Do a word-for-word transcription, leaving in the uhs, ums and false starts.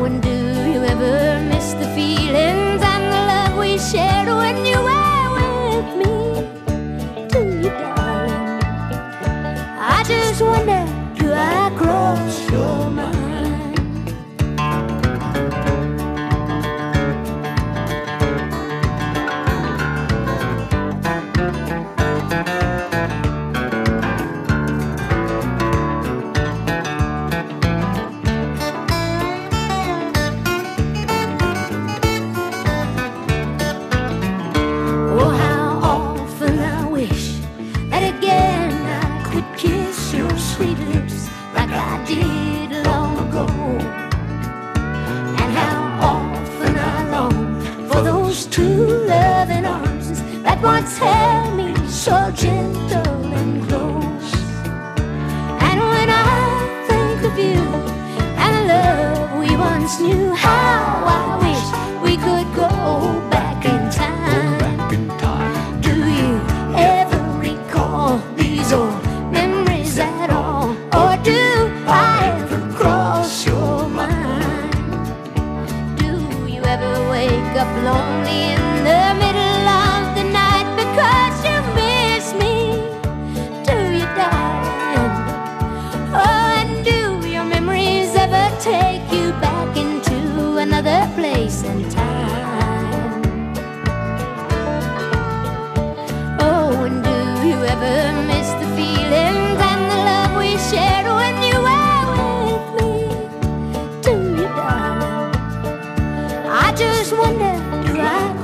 Oh, and do you ever miss the feelings and the love we shared when you were with me? Do you, darling? I just wonder, do I cross your mind? Oh, how often I wish that again I could kiss your sweet lips like I did long ago. And how often I long for those true loving arms that once held me so gentle and close. And when I think of you and the love we once knew, how I wish we could go back in time. Do you ever recall these old memories at all? Or do I ever cross your mind? Do you ever wake up lonely in the middle of the night because you miss me? Do you, darling? Oh, and do your memories ever take you back into another place and time? Oh, and do you ever miss the feelings and the love we shared when you were with me? Do you, darling? I just wonder, do I